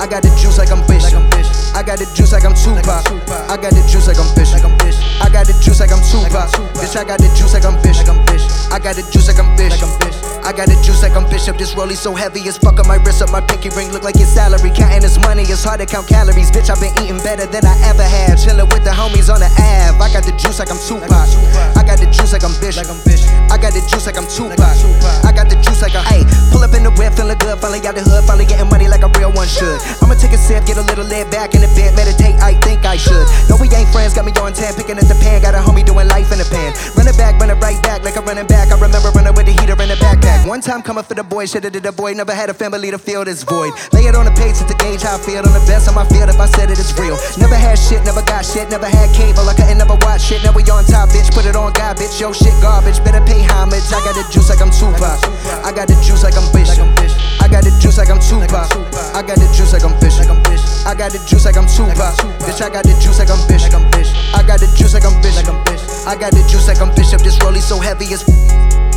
got the juice like I'm Bishop. I got the juice like I'm Tupac. I got the juice like I'm Bishop. I got the juice like I'm Tupac. Bitch, I got the juice like I'm Bishop. I got the juice like I'm Bishop. I got the juice like I'm Bishop. This rollie so heavy as fuck on my wrist up. My pinky ring look like his salary. Counting his money, it's hard to count calories. Bitch, I've been eating better than I ever have. Chillin' with the homies on the Ave. I got the juice like I'm Tupac. I got the juice like I'm Bishop. I got the juice like I'm Tupac. I got the juice like I'm Ayy. Pull up in the whip, feeling good. Finally out the hood, finally getting money like a real one should. I'ma take a sip, get a little laid back in the bed, meditate, I think I should. No, we ain't friends, got me on 10, picking at the pan. Got a homie doing life in the pan. Running back, running right back, like a running back. I remember running with the heater in the backpack. One time coming for the boy, should've did the boy. Never had a family to fill this void. Lay it on the page to gauge how I feel. On the best on my field, if I said it, it's real. Never had shit, never got shit, never had cable. I couldn't never watch shit. Now we on top, bitch. Put it on God, bitch. Yo, shit garbage. Better pay homage. I got the juice like I'm Tupac. I got the juice like I'm Bishop. I got the juice like I'm Tupac. I got the juice like I'm Bishop. I got the juice like I'm Tupac. Bitch, I got the juice like I'm Bishop. I got the juice like I'm Bishop. I got the juice like I'm Bishop. This rollie so heavy as